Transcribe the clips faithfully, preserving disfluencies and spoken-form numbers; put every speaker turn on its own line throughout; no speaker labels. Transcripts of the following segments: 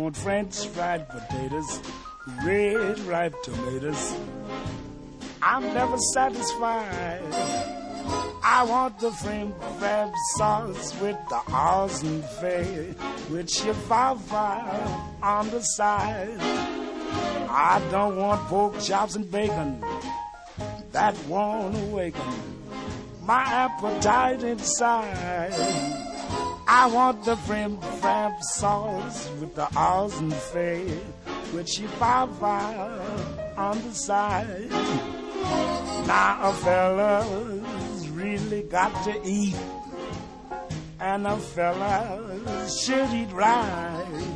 want French fried potatoes, red ripe tomatoes. I'm never satisfied. I want the frame crab sauce with the awesome fare, with chihuahua on the side. I don't want pork chops and bacon, that won't awaken my appetite inside. I want the frame crab sauce with the awesome fare, with chihuahua on the side. Now a fella's really got to eat, and a fella should eat right.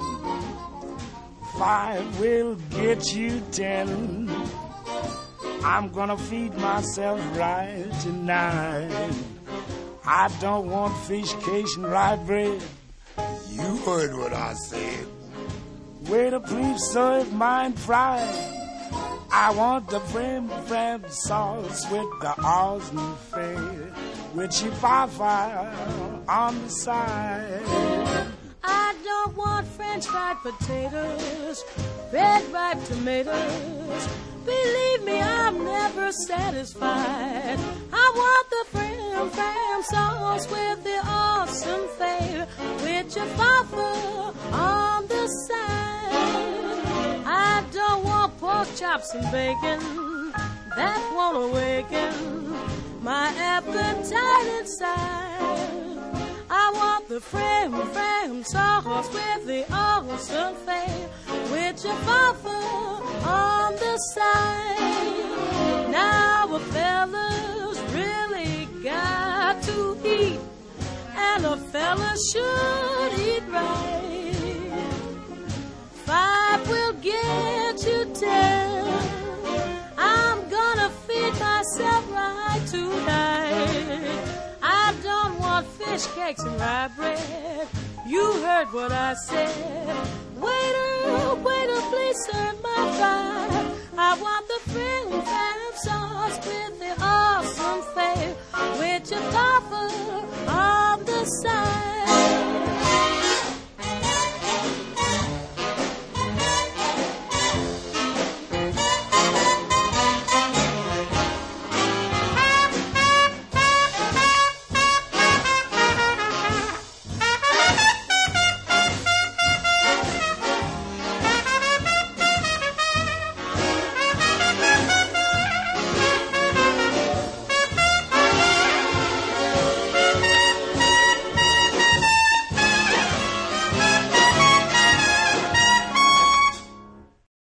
Five will get you ten. I'm gonna feed myself right tonight. I don't want fish cakes and rye bread. You heard what I said. Waiter, please serve mine fried. I want the frame crab sauce with the awesome fare, with chihuahua on the side.
I don't want French fried potatoes, red ripe tomatoes. Believe me, I'm never satisfied. I want the frame crab sauce with the awesome fare, with chihuahua on the side. I don't want pork chops and bacon, that won't awaken my appetite inside. I want the frame frame sauce with the awesome fare, with chihuahua on the side. Now a fella's really got to eat, and a fella should eat right. Five will get you ten. I'm gonna feed myself right tonight. I don't want fish cakes and rye bread. You heard what I said. Waiter, waiter, please serve my fry. I want the frame crab sauce with the awesome fare, with your papa